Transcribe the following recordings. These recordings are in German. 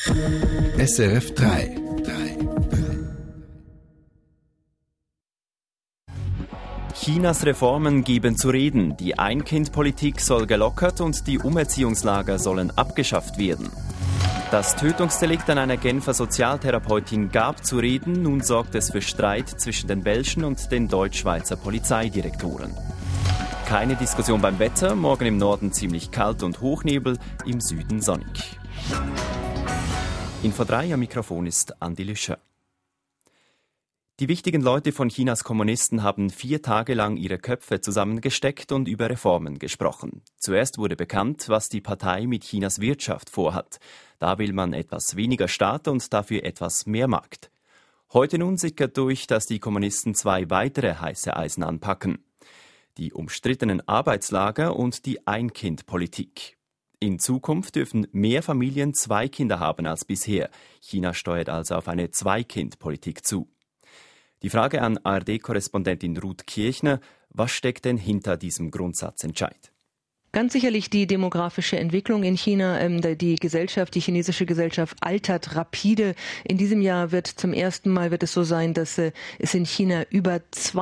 SRF 3. Chinas Reformen geben zu reden. Die Ein-Kind-Politik soll gelockert und die Umerziehungslager sollen abgeschafft werden. Das Tötungsdelikt an einer Genfer Sozialtherapeutin gab zu reden. Nun sorgt es für Streit zwischen den belgischen und den deutsch-schweizer Polizeidirektoren. Keine Diskussion beim Wetter. Morgen im Norden ziemlich kalt und Hochnebel, im Süden sonnig. Info 3 am Mikrofon ist Andi Lüscher. Die wichtigen Leute von Chinas Kommunisten haben 4 Tage lang ihre Köpfe zusammengesteckt und über Reformen gesprochen. Zuerst wurde bekannt, was die Partei mit Chinas Wirtschaft vorhat. Da will man etwas weniger Staat und dafür etwas mehr Markt. Heute nun sickert durch, dass die Kommunisten 2 weitere heiße Eisen anpacken. Die umstrittenen Arbeitslager und die Ein-Kind-Politik. In Zukunft dürfen mehr Familien 2 Kinder haben als bisher. China steuert also auf eine 2-Kind-Politik zu. Die Frage an ARD-Korrespondentin Ruth Kirchner: Was steckt denn hinter diesem Grundsatzentscheid? Ganz sicherlich die demografische Entwicklung in China. Die chinesische Gesellschaft altert rapide. In diesem Jahr wird es so sein, dass es in China über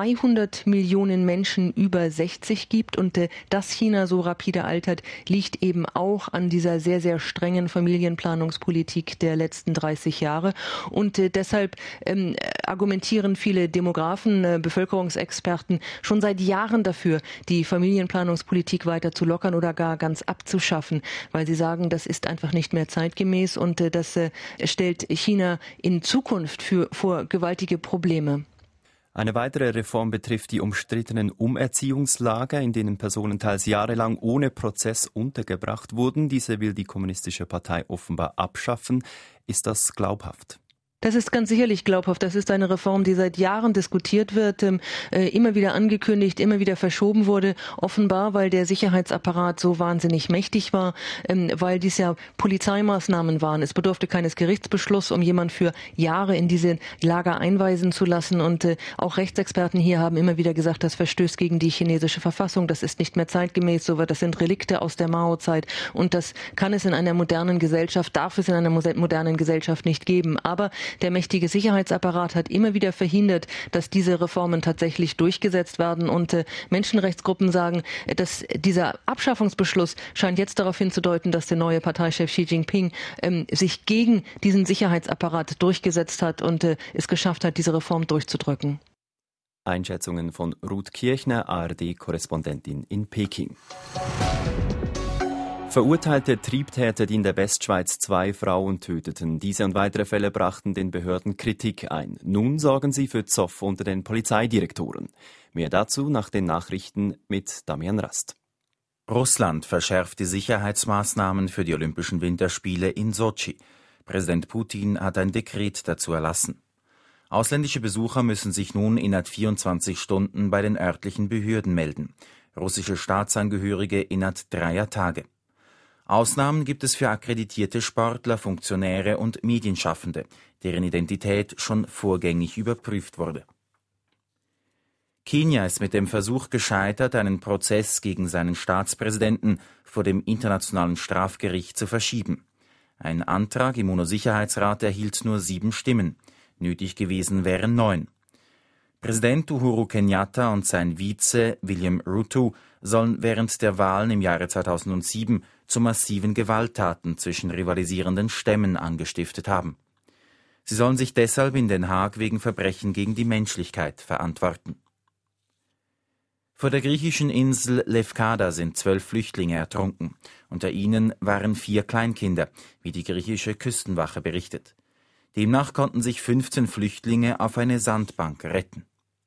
200 Millionen Menschen über 60 gibt. Und dass China so rapide altert, liegt eben auch an dieser sehr, sehr strengen Familienplanungspolitik der letzten 30 Jahre. Und deshalb argumentieren viele Demografen, Bevölkerungsexperten schon seit Jahren dafür, die Familienplanungspolitik weiter zu lockern oder gar ganz abzuschaffen, weil sie sagen, das ist einfach nicht mehr zeitgemäß und das stellt China in Zukunft vor gewaltige Probleme. Eine weitere Reform betrifft die umstrittenen Umerziehungslager, in denen Personen teils jahrelang ohne Prozess untergebracht wurden. Diese will die Kommunistische Partei offenbar abschaffen. Ist das glaubhaft? Das ist ganz sicherlich glaubhaft. Das ist eine Reform, die seit Jahren diskutiert wird, immer wieder angekündigt, immer wieder verschoben wurde. Offenbar, weil der Sicherheitsapparat so wahnsinnig mächtig war, weil dies ja Polizeimaßnahmen waren. Es bedurfte keines Gerichtsbeschlusses, um jemand für Jahre in diese Lager einweisen zu lassen. Und auch Rechtsexperten hier haben immer wieder gesagt, das verstößt gegen die chinesische Verfassung. Das ist nicht mehr zeitgemäß. Das sind Relikte aus der Mao-Zeit. Und das kann es in einer modernen Gesellschaft, darf es in einer modernen Gesellschaft nicht geben. Aber der mächtige Sicherheitsapparat hat immer wieder verhindert, dass diese Reformen tatsächlich durchgesetzt werden. Und Menschenrechtsgruppen sagen, dass dieser Abschaffungsbeschluss scheint jetzt darauf hinzudeuten, dass der neue Parteichef Xi Jinping sich gegen diesen Sicherheitsapparat durchgesetzt hat und es geschafft hat, diese Reform durchzudrücken. Einschätzungen von Ruth Kirchner, ARD-Korrespondentin in Peking. Verurteilte Triebtäter, die in der Westschweiz 2 Frauen töteten. Diese und weitere Fälle brachten den Behörden Kritik ein. Nun sorgen sie für Zoff unter den Polizeidirektoren. Mehr dazu nach den Nachrichten mit Damian Rast. Russland verschärft die Sicherheitsmaßnahmen für die Olympischen Winterspiele in Sotschi. Präsident Putin hat ein Dekret dazu erlassen. Ausländische Besucher müssen sich nun innerhalb 24 Stunden bei den örtlichen Behörden melden. Russische Staatsangehörige innerhalb 3 Tage. Ausnahmen gibt es für akkreditierte Sportler, Funktionäre und Medienschaffende, deren Identität schon vorgängig überprüft wurde. Kenia ist mit dem Versuch gescheitert, einen Prozess gegen seinen Staatspräsidenten vor dem Internationalen Strafgericht zu verschieben. Ein Antrag im UNO-Sicherheitsrat erhielt nur 7 Stimmen. Nötig gewesen wären 9. Präsident Uhuru Kenyatta und sein Vize William Ruto sollen während der Wahlen im Jahre 2007 zu massiven Gewalttaten zwischen rivalisierenden Stämmen angestiftet haben. Sie sollen sich deshalb in Den Haag wegen Verbrechen gegen die Menschlichkeit verantworten. Vor der griechischen Insel Lefkada sind 12 Flüchtlinge ertrunken. Unter ihnen waren 4 Kleinkinder, wie die griechische Küstenwache berichtet. Demnach konnten sich 15 Flüchtlinge auf eine Sandbank retten.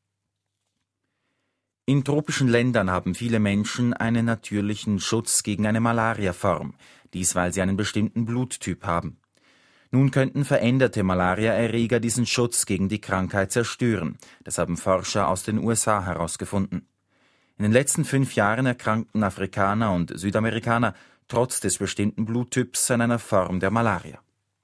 In tropischen Ländern haben viele Menschen einen natürlichen Schutz gegen eine Malariaform, dies weil sie einen bestimmten Bluttyp haben. Nun könnten veränderte Malariaerreger diesen Schutz gegen die Krankheit zerstören. Das haben Forscher aus den USA herausgefunden. In den letzten 5 Jahren erkrankten Afrikaner und Südamerikaner trotz des bestimmten Bluttyps an einer Form der Malaria.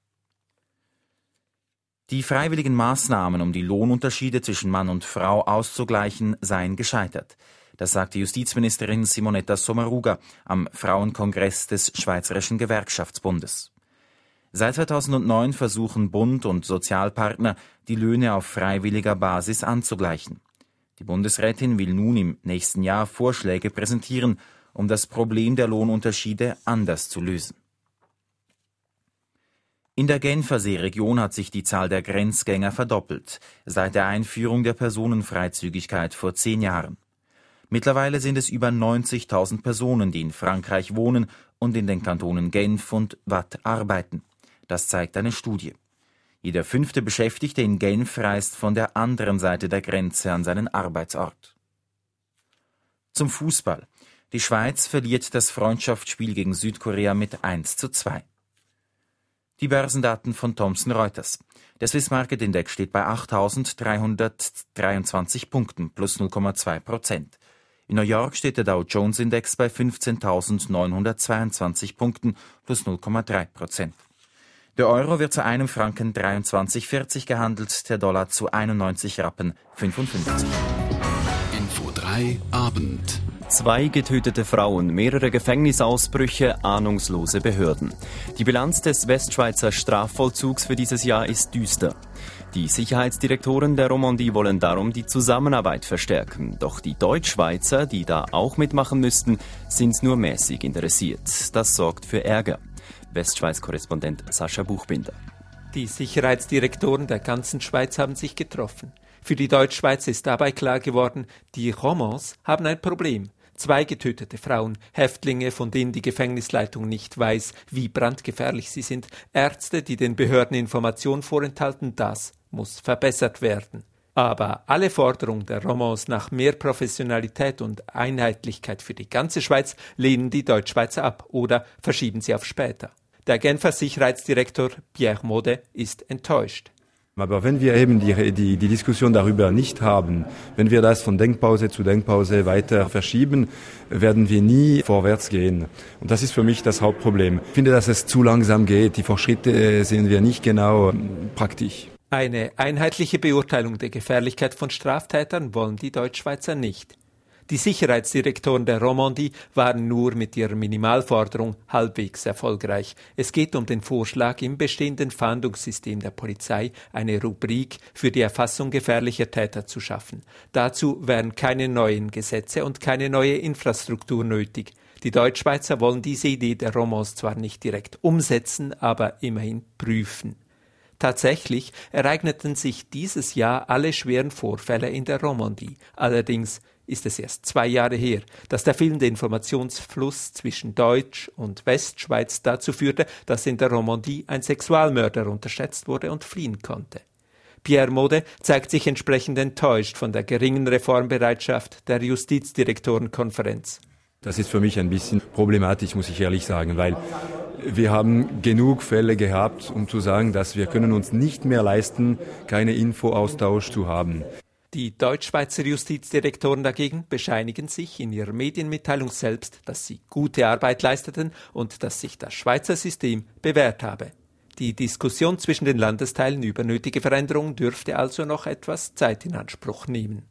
Die freiwilligen Maßnahmen, um die Lohnunterschiede zwischen Mann und Frau auszugleichen, seien gescheitert. Das sagte Justizministerin Simonetta Sommaruga am Frauenkongress des Schweizerischen Gewerkschaftsbundes. Seit 2009 versuchen Bund und Sozialpartner, die Löhne auf freiwilliger Basis anzugleichen. Die Bundesrätin will nun im nächsten Jahr Vorschläge präsentieren, um das Problem der Lohnunterschiede anders zu lösen. In der Genfersee-Region hat sich die Zahl der Grenzgänger verdoppelt, seit der Einführung der Personenfreizügigkeit vor 10 Jahren. Mittlerweile sind es über 90.000 Personen, die in Frankreich wohnen und in den Kantonen Genf und Waadt arbeiten. Das zeigt eine Studie. Jeder 5. Beschäftigte in Genf reist von der anderen Seite der Grenze an seinen Arbeitsort. Zum Fußball. Die Schweiz verliert das Freundschaftsspiel gegen Südkorea mit 1:2. Die Börsendaten von Thomson Reuters. Der Swiss Market Index steht bei 8.323 Punkten, plus 0,2%. In New York steht der Dow Jones Index bei 15.922 Punkten, plus 0,3%. Der Euro wird zu einem Franken 23,40 gehandelt, der Dollar zu 91 Rappen 55. Info 3 Abend. 2 getötete Frauen, mehrere Gefängnisausbrüche, ahnungslose Behörden. Die Bilanz des Westschweizer Strafvollzugs für dieses Jahr ist düster. Die Sicherheitsdirektoren der Romandie wollen darum die Zusammenarbeit verstärken. Doch die Deutschschweizer, die da auch mitmachen müssten, sind nur mäßig interessiert. Das sorgt für Ärger. Westschweiz-Korrespondent Sascha Buchbinder. Die Sicherheitsdirektoren der ganzen Schweiz haben sich getroffen. Für die Deutschschweiz ist dabei klar geworden, die Romans haben ein Problem. 2 getötete Frauen, Häftlinge, von denen die Gefängnisleitung nicht weiß, wie brandgefährlich sie sind, Ärzte, die den Behörden Informationen vorenthalten, das muss verbessert werden. Aber alle Forderungen der Romans nach mehr Professionalität und Einheitlichkeit für die ganze Schweiz lehnen die Deutschschweizer ab oder verschieben sie auf später. Der Genfer Sicherheitsdirektor Pierre Mode ist enttäuscht. Aber wenn wir eben die Diskussion darüber nicht haben, wenn wir das von Denkpause zu Denkpause weiter verschieben, werden wir nie vorwärts gehen. Und das ist für mich das Hauptproblem. Ich finde, dass es zu langsam geht. Die Fortschritte sehen wir nicht genau praktisch. Eine einheitliche Beurteilung der Gefährlichkeit von Straftätern wollen die Deutschschweizer nicht. Die Sicherheitsdirektoren der Romandie waren nur mit ihrer Minimalforderung halbwegs erfolgreich. Es geht um den Vorschlag, im bestehenden Fahndungssystem der Polizei eine Rubrik für die Erfassung gefährlicher Täter zu schaffen. Dazu wären keine neuen Gesetze und keine neue Infrastruktur nötig. Die Deutschschweizer wollen diese Idee der Romans zwar nicht direkt umsetzen, aber immerhin prüfen. Tatsächlich ereigneten sich dieses Jahr alle schweren Vorfälle in der Romandie. Allerdings ist es erst 2 Jahre her, dass der fehlende Informationsfluss zwischen Deutsch- und Westschweiz dazu führte, dass in der Romandie ein Sexualmörder unterschätzt wurde und fliehen konnte. Pierre Mode zeigt sich entsprechend enttäuscht von der geringen Reformbereitschaft der Justizdirektorenkonferenz. Das ist für mich ein bisschen problematisch, muss ich ehrlich sagen, weil wir haben genug Fälle gehabt, um zu sagen, dass wir können uns nicht mehr leisten, keine Infoaustausch zu haben. Die Deutschschweizer Justizdirektoren dagegen bescheinigen sich in ihrer Medienmitteilung selbst, dass sie gute Arbeit leisteten und dass sich das Schweizer System bewährt habe. Die Diskussion zwischen den Landesteilen über nötige Veränderungen dürfte also noch etwas Zeit in Anspruch nehmen.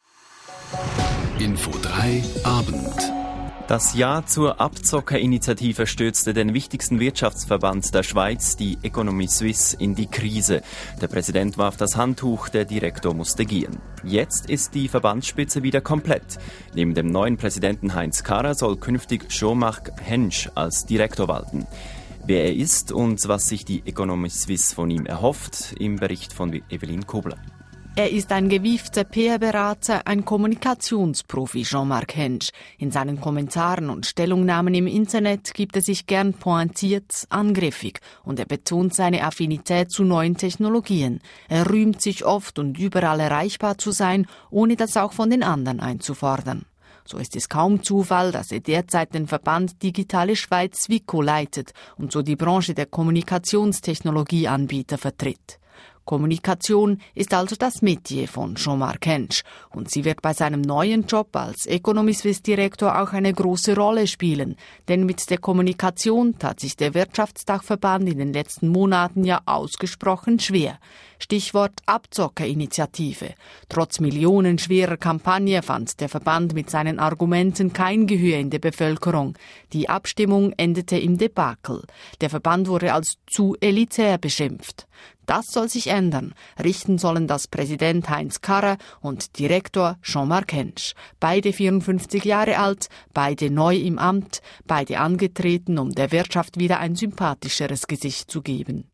Info 3 Abend. Das Ja zur Abzockerinitiative stürzte den wichtigsten Wirtschaftsverband der Schweiz, die Economie Suisse, in die Krise. Der Präsident warf das Handtuch, der Direktor musste gehen. Jetzt ist die Verbandsspitze wieder komplett. Neben dem neuen Präsidenten Heinz Karrer soll künftig Jean-Marc Hensch als Direktor walten. Wer er ist und was sich die Economie Suisse von ihm erhofft, im Bericht von Evelyn Kobler. Er ist ein gewiefter PR-Berater, ein Kommunikationsprofi, Jean-Marc Hensch. In seinen Kommentaren und Stellungnahmen im Internet gibt er sich gern pointiert, angriffig und er betont seine Affinität zu neuen Technologien. Er rühmt sich oft und überall erreichbar zu sein, ohne das auch von den anderen einzufordern. So ist es kaum Zufall, dass er derzeit den Verband Digitale Schweiz Wico leitet und so die Branche der Kommunikationstechnologieanbieter vertritt. Kommunikation ist also das Metier von Jean-Marc Hentsch und sie wird bei seinem neuen Job als Economy-Suisse-Direktor auch eine große Rolle spielen. Denn mit der Kommunikation tat sich der Wirtschaftsdachverband in den letzten Monaten ja ausgesprochen schwer. Stichwort Abzockerinitiative. Trotz millionenschwerer Kampagne fand der Verband mit seinen Argumenten kein Gehör in der Bevölkerung. Die Abstimmung endete im Debakel. Der Verband wurde als zu elitär beschimpft. Das soll sich ändern. Richten sollen das Präsident Heinz Karrer und Direktor Jean-Marc Hentsch. Beide 54 Jahre alt, beide neu im Amt, beide angetreten, um der Wirtschaft wieder ein sympathischeres Gesicht zu geben.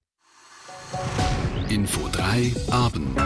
Info 3 Abend.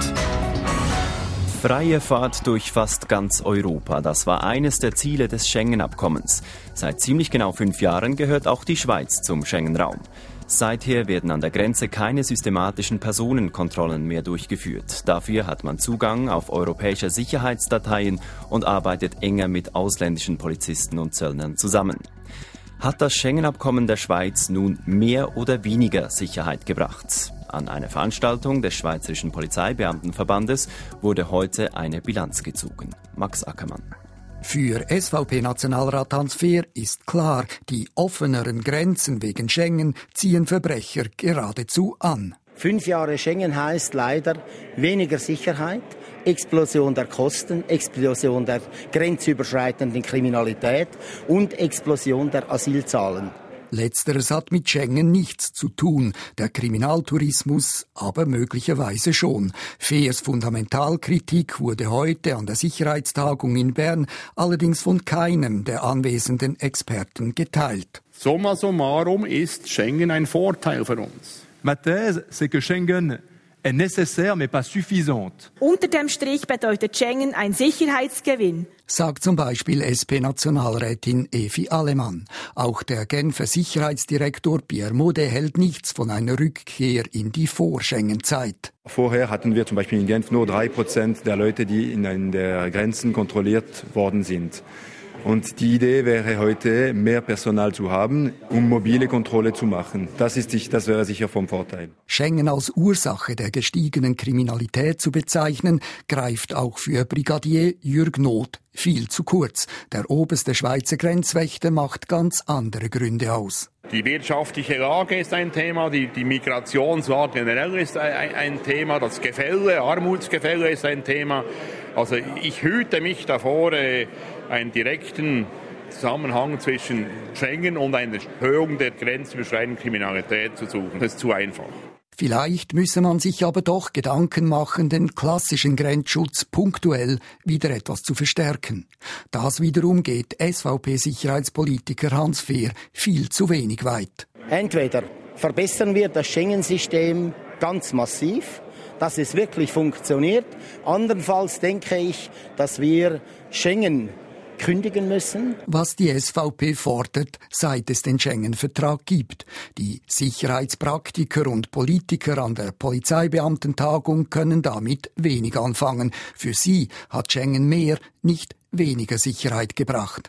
Freie Fahrt durch fast ganz Europa, das war eines der Ziele des Schengen-Abkommens. Seit ziemlich genau 5 Jahren gehört auch die Schweiz zum Schengen-Raum. Seither werden an der Grenze keine systematischen Personenkontrollen mehr durchgeführt. Dafür hat man Zugang auf europäische Sicherheitsdateien und arbeitet enger mit ausländischen Polizisten und Zöllnern zusammen. Hat das Schengen-Abkommen der Schweiz nun mehr oder weniger Sicherheit gebracht? An einer Veranstaltung des Schweizerischen Polizeibeamtenverbandes wurde heute eine Bilanz gezogen. Max Ackermann. Für SVP-Nationalrat Hans Fehr ist klar, die offeneren Grenzen wegen Schengen ziehen Verbrecher geradezu an. 5 Jahre Schengen heißt leider weniger Sicherheit, Explosion der Kosten, Explosion der grenzüberschreitenden Kriminalität und Explosion der Asylzahlen. Letzteres hat mit Schengen nichts zu tun, der Kriminaltourismus aber möglicherweise schon. Fehrs Fundamentalkritik wurde heute an der Sicherheitstagung in Bern allerdings von keinem der anwesenden Experten geteilt. Summa summarum ist Schengen ein Vorteil für uns. Ma thèse, c'est que Schengen est nécessaire, mais pas suffisante. Unter dem Strich bedeutet Schengen ein Sicherheitsgewinn, sagt zum Beispiel SP-Nationalrätin Evi Allemann. Auch der Genfer Sicherheitsdirektor Pierre Maudet hält nichts von einer Rückkehr in die Vor-Schengen-Zeit. Vorher hatten wir zum Beispiel in Genf nur 3% der Leute, die in der Grenzen kontrolliert worden sind. Und die Idee wäre heute, mehr Personal zu haben, um mobile Kontrolle zu machen. Das wäre sicher vom Vorteil. Schengen als Ursache der gestiegenen Kriminalität zu bezeichnen, greift auch für Brigadier Jürg Noth viel zu kurz. Der oberste Schweizer Grenzwächter macht ganz andere Gründe aus. Die wirtschaftliche Lage ist ein Thema, die Migrationslage generell ist ein Thema, das Gefälle, Armutsgefälle ist ein Thema. Also ich hüte mich davor, einen direkten Zusammenhang zwischen Schengen und einer Erhöhung der grenzüberschreitenden Kriminalität zu suchen. Das ist zu einfach. Vielleicht müsse man sich aber doch Gedanken machen, den klassischen Grenzschutz punktuell wieder etwas zu verstärken. Das wiederum geht SVP-Sicherheitspolitiker Hans Fehr viel zu wenig weit. Entweder verbessern wir das Schengen-System ganz massiv, dass es wirklich funktioniert. Andernfalls denke ich, dass wir Schengen kündigen müssen. Was die SVP fordert, seit es den Schengen-Vertrag gibt. Die Sicherheitspraktiker und Politiker an der Polizeibeamtentagung können damit wenig anfangen. Für sie hat Schengen mehr, nicht weniger Sicherheit gebracht.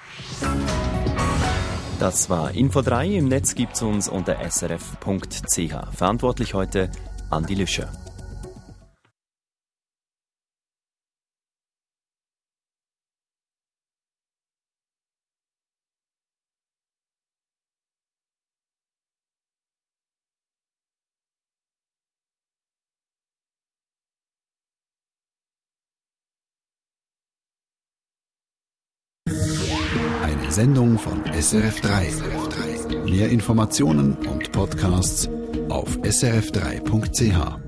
Das war Info 3. Im Netz gibt's uns unter srf.ch. Verantwortlich heute Andi Lüscher. Eine Sendung von SRF3. Mehr Informationen und Podcasts auf srf3.ch.